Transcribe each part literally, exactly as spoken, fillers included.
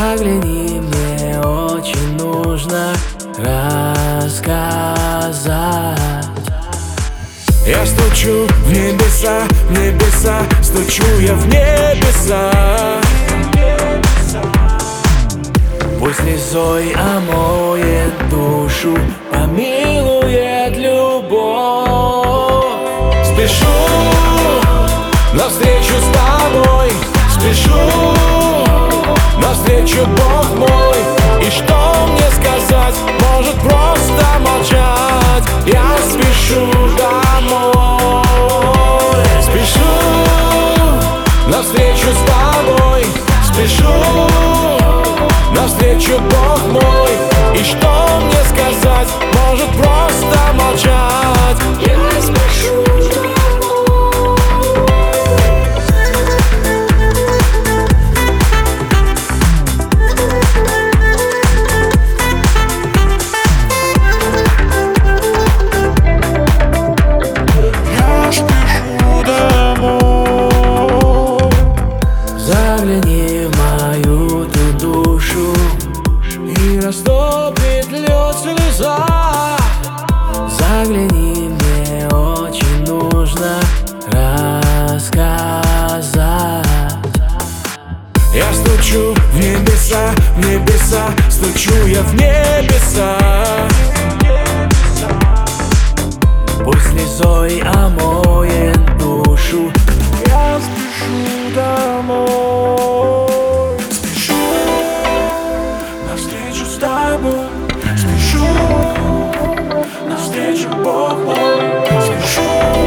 Загляни, мне очень нужно рассказать. Я стучу в небеса, в небеса, стучу я в небеса. Пусть слезой омоет душу, помилует любовь. Спешу навстречу с тобой, спешу навстречу, Бог мой. И что мне сказать? Может, просто молчать? Я спешу домой. Спешу навстречу с тобой, спешу навстречу, Бог мой. И что мне сказать? Может, просто молчать? Я спешу Загляни в мою ту душу, и растопит лед слеза. загляни, мне очень нужно рассказать. Я стучу в небеса, в небеса, стучу я в небеса. Пусть слезой омоет душу. Я спешу домой. Спешу навстречу с тобой, спешу навстречу, Бог мой. Спешу,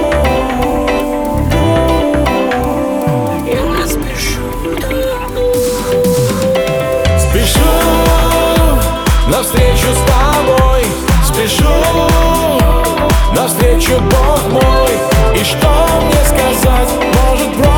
я спешу домой. Спешу навстречу с тобой, спешу навстречу, Бог мой. И что мне сказать? Может, просто